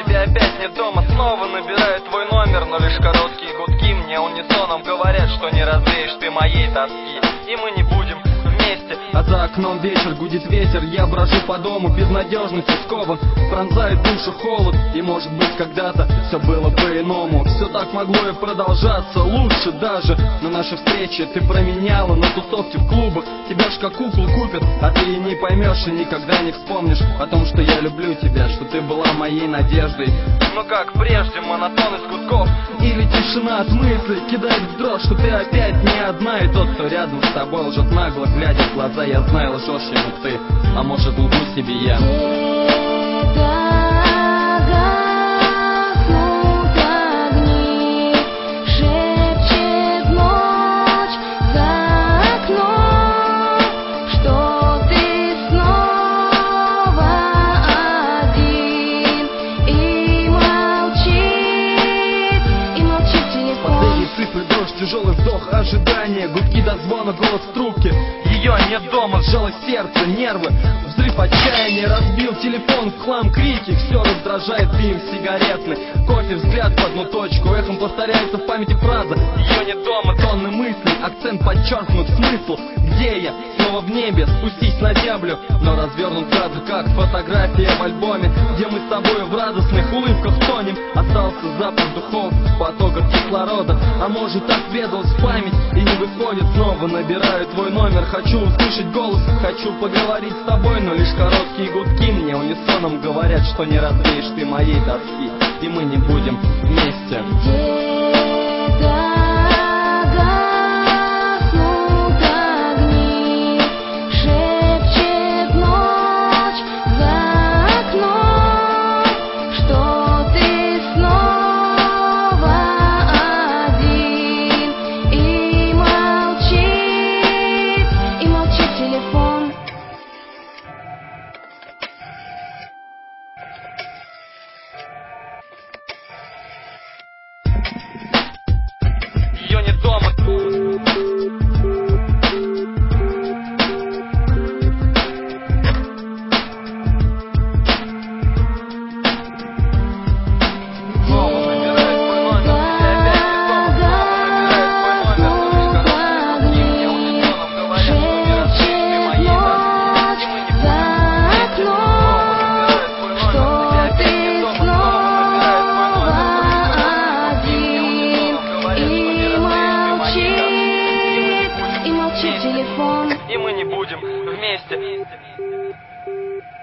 ты опять не дома. Снова набираю твой номер, но лишь короткие гудки мне унисоном говорят, что не развеешь ты моей тоски. И мы не будем вместе. А за окном вечер, гудит ветер, я брожу по дому, безнадежности скован, пронзает душу холод. И может быть когда-то все было по-иному, все так могло и продолжаться, лучше даже. Но наши встречи ты променяла на тусовки в клубах. Тебя ж как куклу купят, а ты и не поймешь, и никогда не вспомнишь о том, что я люблю тебя, что ты была моей надеждой. Но как прежде, монотонность гудков или тишина от мыслей кидает в дрожь, что ты опять не одна. И тот, кто рядом с тобой, лжет нагло, глядя в глаза. Я знаю, лжешь ему ты, а может лгу себе я. Тяжелый вздох, ожидание, гудки до звона, голос в трубке. Ее нет дома, сжалось сердце, нервы. Взрыв отчаяния, разбил телефон в хлам, крики. Все раздражает, дым сигаретный, кофе, взгляд в одну точку. Эхом повторяется в памяти фраза: ее нет дома, тонны мыслей, акцент подчеркнут, смысл. Где я? Снова в небе, спустись на землю. Но развернут кадр, как фотография в альбоме, где мы с тобой в радостных улыбках тонем. Остался запах духов, потоков кислорода. А может так врезалась в память и не выходит снова. Набираю твой номер, хочу услышать голос, хочу поговорить с тобой, но лишь короткие гудки мне унисоном говорят, что не развеешь ты моей тоски, и мы не будем вместе. Ее нет дома. И мы не будем вместе.